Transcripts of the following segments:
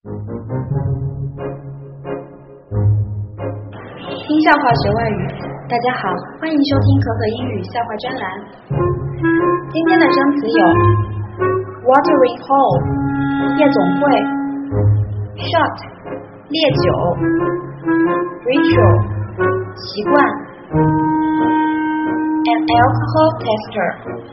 听笑话学外语，大家好，欢迎收听可可英语笑话专栏。今天的生词有 watering hole 夜总会， shot 烈酒， ritual 习惯， an alcohol tester。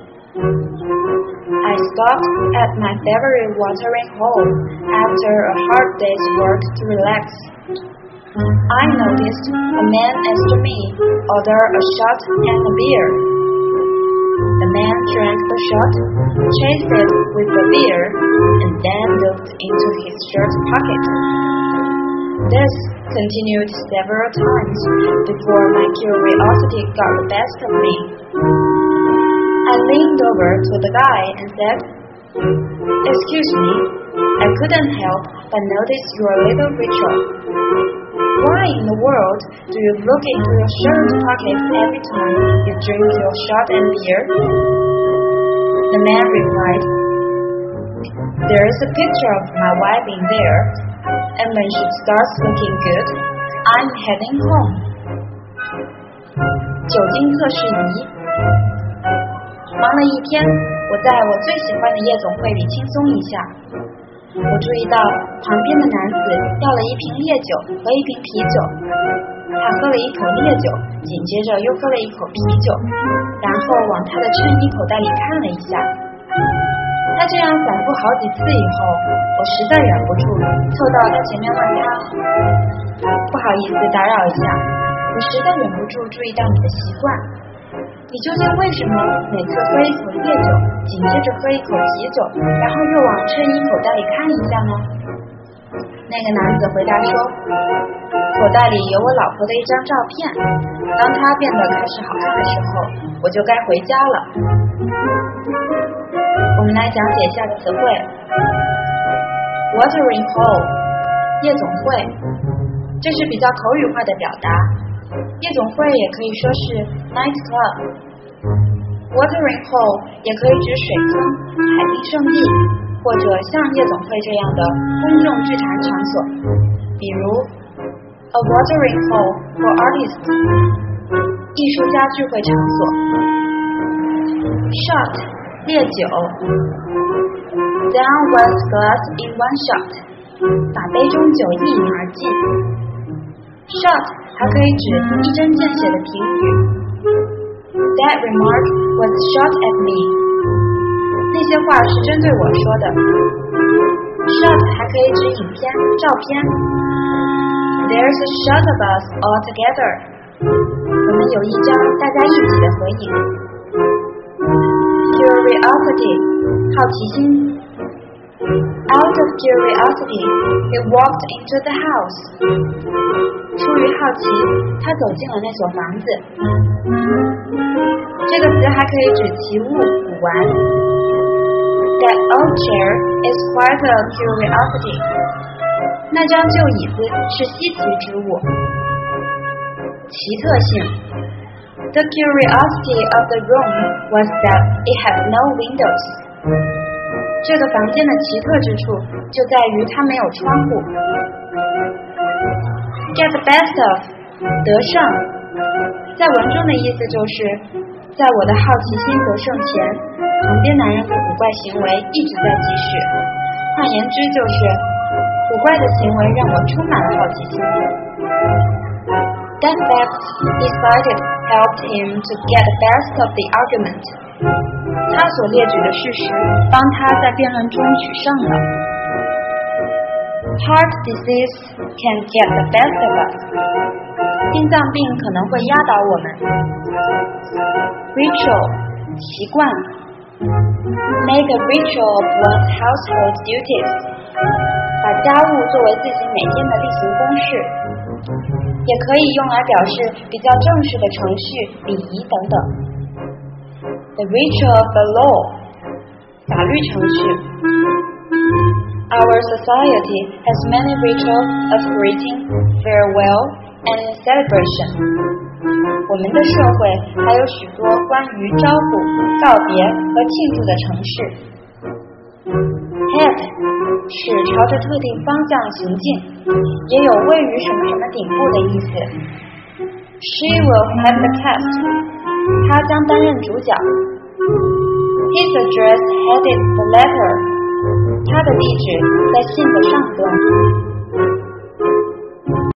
I stopped at my favorite watering hole after a hard day's work to relax. I noticed a man next to me order a shot and a beer. The man drank the shot, chased it with the beer, and then looked into his shirt pocket. This continued several times before my curiosity got the best of me. I leaned over to the guy and said, "Excuse me, I couldn't help but notice your little ritual. Why in the world do you look into your shirt pocket every time you drink your shot and beer?" The man replied, "There is a picture of my wife in there, and when she starts looking good, I'm heading home." 酒精测试仪。忙了一天，我在我最喜欢的夜总会里轻松一下。我注意到旁边的男子要了一瓶烈酒和一瓶啤酒，他喝了一口烈酒，紧接着又喝了一口啤酒，然后往他的衬衣口袋里看了一下。他这样反复好几次以后，我实在忍不住凑到他前面问他，不好意思打扰一下，我实在忍不住注意到你的习惯，你究竟为什么每次喝一口烈酒，紧接着喝一口啤酒，然后又往衬衣口袋里看一下呢？那个男子回答说，口袋里有我老婆的一张照片，当她变得开始好看的时候，我就该回家了。我们来讲解一下词汇 watering hole 夜总会，这是比较口语化的表达，夜总会也可以说是 night club。 watering hole 也可以指水坑、海滨圣地，或者像夜总会这样的公众聚谈场所，比如 a watering hole for artists 艺术家聚会场所， shot 烈酒， down one's glass in one shot 把杯中酒一饮而尽。 shot 还可以指一针见血的评语， That remark was shot at me 那些话是针对我说的。 shot 还可以指影片、照片， There's a shot of us all together 我们有一张大家一起的合影。 Curiosity 好奇心， Out of curiosity, he walked into the house 出于好奇，他走进了那所房子。这个词还可以指其物、古玩。That old chair is quite a curiosity 那张旧椅子是稀奇之物。奇特性， The curiosity of the room was that it had no windows这个房间的奇特之处就在于它没有窗户。Get the best of 得胜，在文中的意思就是在我的好奇心得胜前，旁边男人的古怪行为一直在继续，换言之就是古怪的行为让我充满了好奇心。That fact decided helped him to get the best of the argument他所列举的事实帮他在辩论中取胜了。Heart disease can get the best of us 心脏病可能会压倒我们。Ritual 习惯， Make a ritual of one's household duties 把家务作为自己每天的例行公事，也可以用来表示比较正式的程序、礼仪等等。The ritual of the law 法律程序。Our society has many rituals of greeting, farewell, and celebration. 我们的社会还有许多关于招呼、告别和庆祝的程序。 Head 是朝着特定方向行进，也有位于什么什么顶部的意思。She will head the cast. 她将担任主角。His address headed the letter. 他的地址在信的上端。